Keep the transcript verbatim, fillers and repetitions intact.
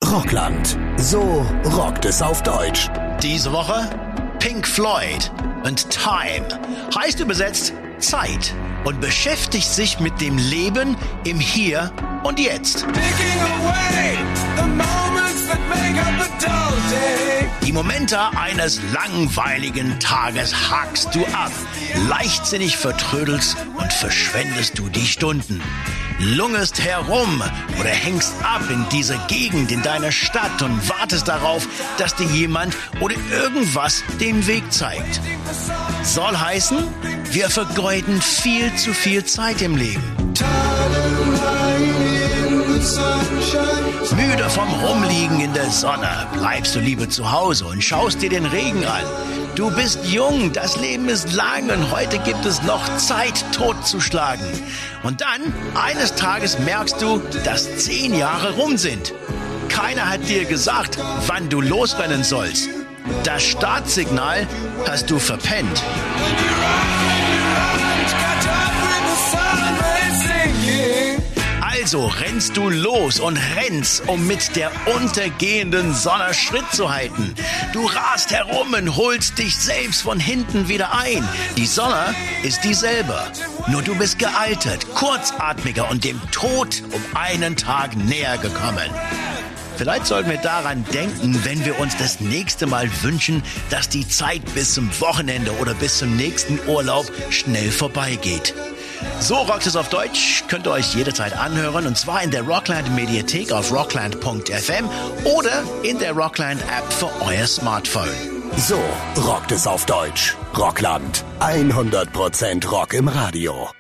Rockland. So rockt es auf Deutsch. Diese Woche Pink Floyd und Time. Heißt übersetzt Zeit und beschäftigt sich mit dem Leben im Hier und Jetzt. Die Momente eines langweiligen Tages hakst du ab. Leichtsinnig vertrödelst und verschwendest du die Stunden. Lungest herum oder hängst ab in dieser Gegend in deiner Stadt und wartest darauf, dass dir jemand oder irgendwas den Weg zeigt. Soll heißen, wir vergeuden viel zu viel Zeit im Leben. Müde vom Rumliegen in der Sonne, bleibst du lieber zu Hause und schaust dir den Regen an. Du bist jung, das Leben ist lang und heute gibt es noch Zeit, totzuschlagen. Und dann, eines Tages merkst du, dass zehn Jahre rum sind. Keiner hat dir gesagt, wann du losrennen sollst. Das Startsignal hast du verpennt. Also rennst du los und rennst, um mit der untergehenden Sonne Schritt zu halten. Du rast herum und holst dich selbst von hinten wieder ein. Die Sonne ist dieselbe, nur du bist gealtert, kurzatmiger und dem Tod um einen Tag näher gekommen. Vielleicht sollten wir daran denken, wenn wir uns das nächste Mal wünschen, dass die Zeit bis zum Wochenende oder bis zum nächsten Urlaub schnell vorbeigeht. So rockt es auf Deutsch, könnt ihr euch jederzeit anhören, und zwar in der Rockland Mediathek auf rockland punkt f m oder in der Rockland App für euer Smartphone. So rockt es auf Deutsch. Rockland. hundert Prozent Rock im Radio.